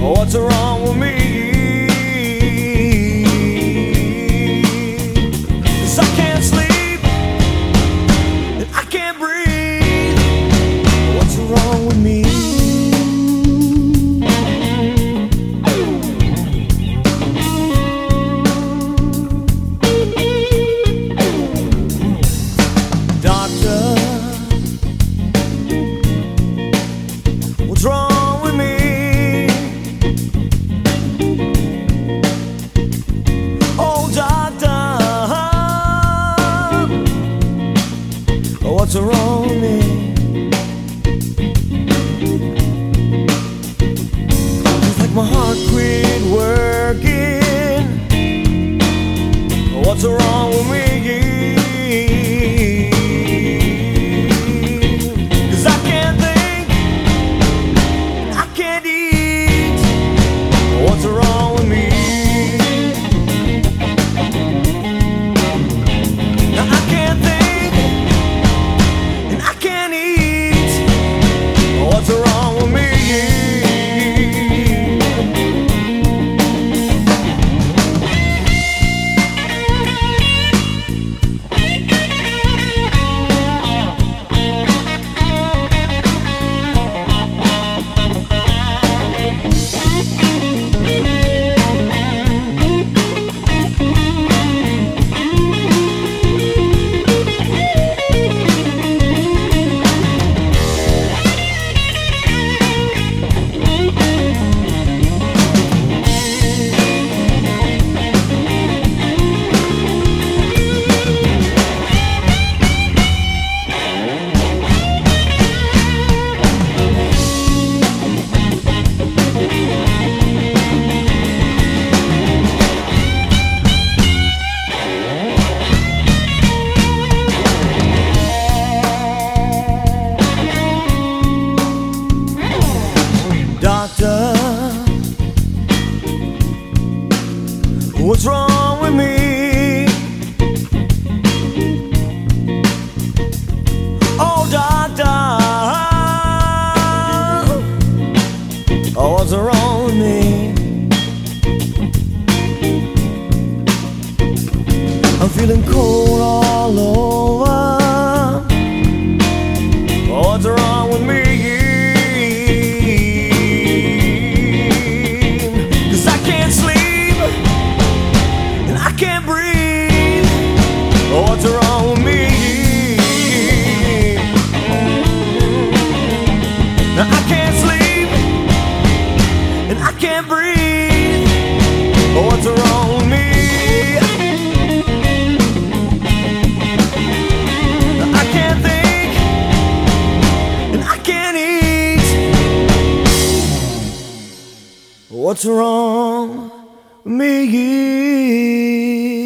What's wrong with me? 'Cause I can't sleep and I can't breathe. What's wrong with me? Doctor, what's wrong with me? Oh, doctor, what's wrong with me? It's like my heart quit working. What's wrong with me? What's wrong with me? Now I can't think and I can't eat. What's wrong with me? Doctor, what's wrong with me? Oh, doctor, what's wrong with me? I'm feeling cold all over. What's wrong with me? Can't breathe. What's wrong with me? Now I can't sleep and I can't breathe. What's wrong with me? Now I can't think and I can't eat. What's wrong with me?